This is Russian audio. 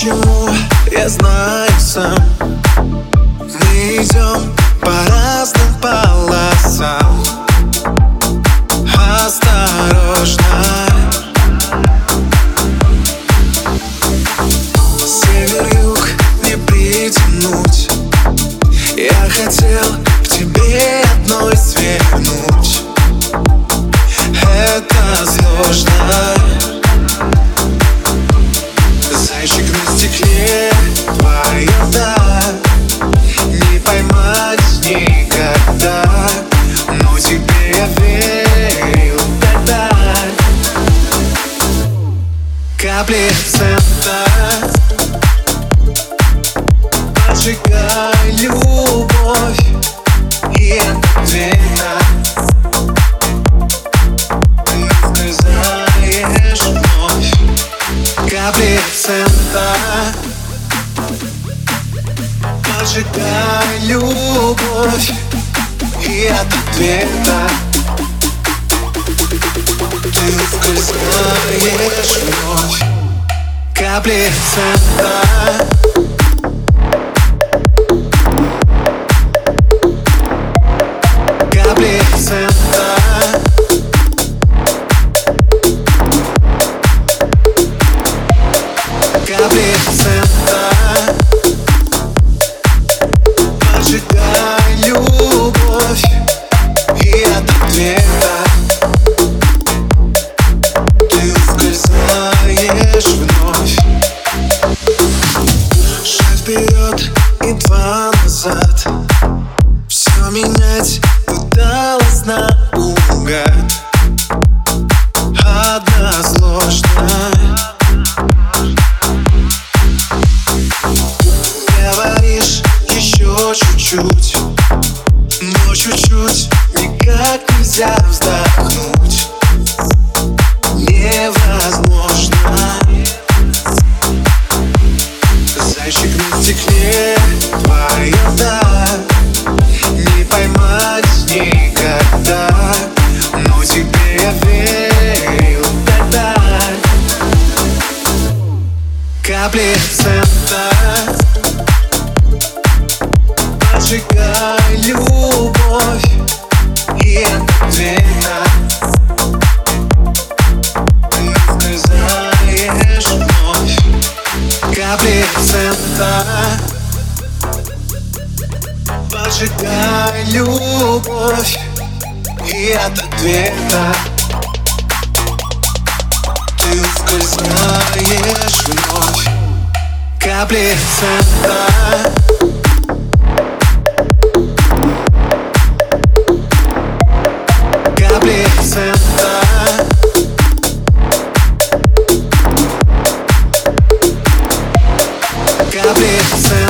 почему, я знаю сам. Мы идем по разным полосам. Осторожно. Север-юг не притянуть. Я хотел к тебе одной свернуть. Это сложно. Зайчик на стекле, твоя да, не поймать никогда. Но тебе я верил тогда. Капли цента, поджигай любовь и ответно. Ты ускользаешь вновь. Капли цента, поджигай любовь и от ответа ты ускользаешь вновь. Капли цента, капли цента, капли цента, поджигай любовь и от ответа ты ускользаешь вновь. Шаг вперед и два назад. Все менять пыталась наугад. Односложно. Говоришь еще чуть-чуть, но чуть-чуть никак нельзя вздохнуть. Невозможно. Зайчик на стекле, твоя да, не поймать никогда. Но тебе я верил тогда. Капли цента, поджигай любовь и ответно ты ускользаешь вновь. Капли цента, поджигай любовь и от ответа ты ускользаешь вновь. Капли цента, капли цента, капли цента.